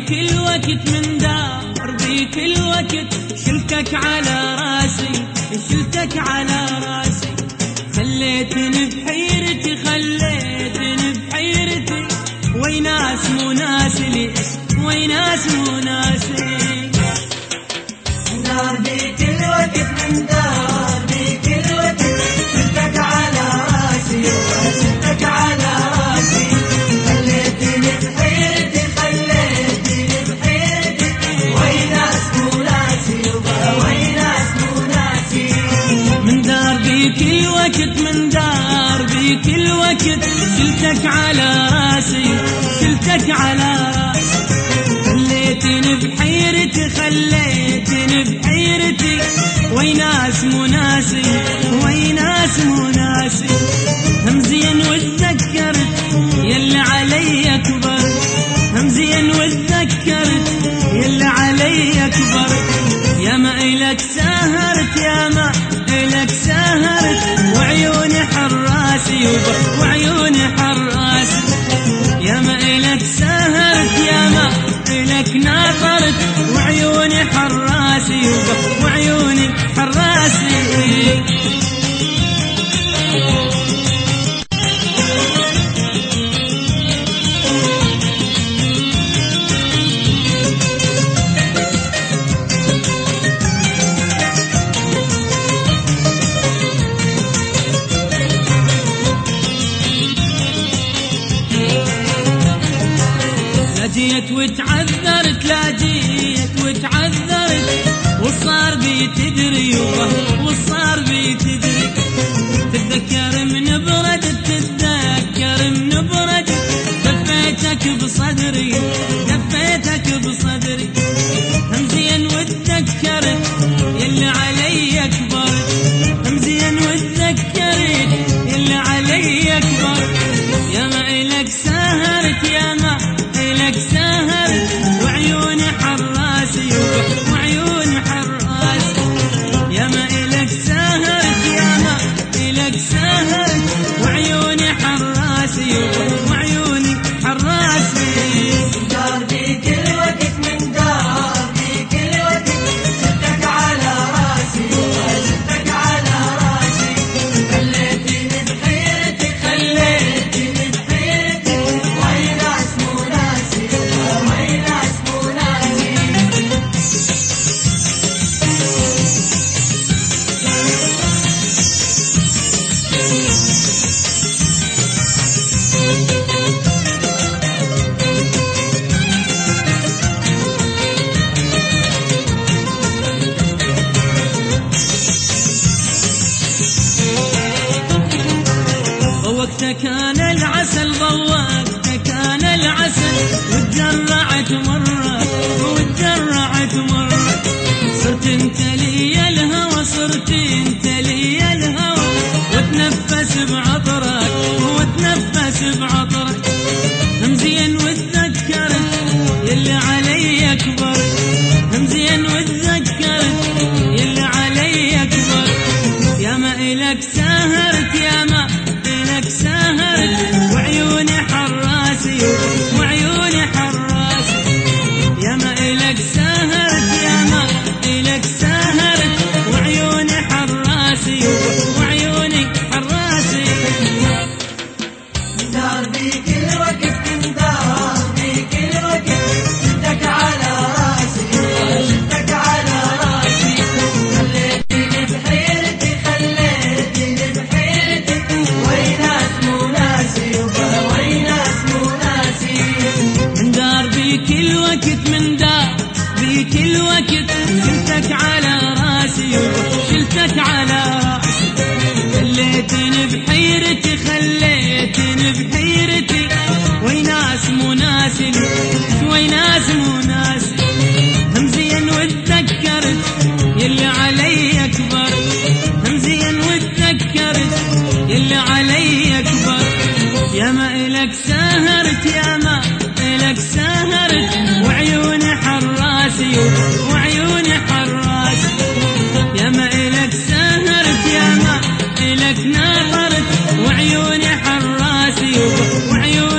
بيك الوقت من دار بيك الوقت شلتك على راسي شلتك على راسي خليتني بحيرتي خليتني بحيرتي ويناس مو ناسي ليش ويناس مو ناسي دار بيك الوقت من دار بيك الوقت شلتك على راسي شلتك على راسي خليتني بحيرتي خليتني بحيرتي ويناس مو ناسي ويناس مو ناسي من دار بيك الوقت من دار بيك الوقت شلتك على راسي شلتك على راسي خليتني بحيرتي خليتني بحيرتي ويناس مو ناسي ويناس مو ناسي هم زين واتذكرت يلي علي اكبر هم زين واتذكرت يلي علي اكبر يا ما إلك سهرت يا ما إلك سهرت وعيوني حراسي وعيوني حراسي يا ما إلك سهرت يا ما إلك ناطرت وعيوني حراسي وعيوني حراسي جيت وتعذرت لا جيت وتعذرت وصار بي تدري وصار بي تدري تتذكر من برد تتذكر من برد دفيتك بصدري دفيتك بصدري هم زين وتذكرت يلي علي اكبر هم زين وتذكرت يلي علي اكبر يا ما إلك سهرت يا ما إلك سهرت وعيوني حراسي وعيوني حراسي يا ما إلك سهرت يا ما إلك سهرت وعيوني حراسي وعيوني حراسي دار بيك الوقت من دار بيك الوقت شلتك على راسي شلتك على راسي خليتني بحيرتي خليتني بحيرتي ويناس مو ناسي ويناس مو ناسي وقتك كان العسل ضوقتك كان العسل وتجرعت مرة وتجرعت مرة صرت انت لي الهوى صرت انت لي الهوى وتنفس بعطرك وتنفس بعطرك هم زين وتذكرت يلي علي اكبر هم زين وتذكرت يلي علي اكبر يا ما إلك سهرت يا ما إلك سهرت وعيوني حراسي وعيوني حراسي يا ما إلك سهرت يا ما إلك سهرت وعيوني حراسي وعيوني حراسي دار بيك الوقت من دار بيك الوقت شلتك على راسي شلتك على راسي خليتني بحيرتي خليتني بحيرتي ويناس مو ناسي ويناس مو ناسي من دار بيك الوقت من دار بيك الوقت شلتك على راسي شلتك على راسي خليتني بحيرتي خليتني بحيرتي ويناس مو ناسي ويناس مو ناسي هم زين وتذكرت يلي علي اكبر هم زين وتذكرت يلي علي اكبر يا ما إلك سهرت يا ما إلك سهرت وعيوني حراسي وعيوني حراسي يا ما إلك سهرت يا ما إلك ناطرت وعيوني حراسي وعيوني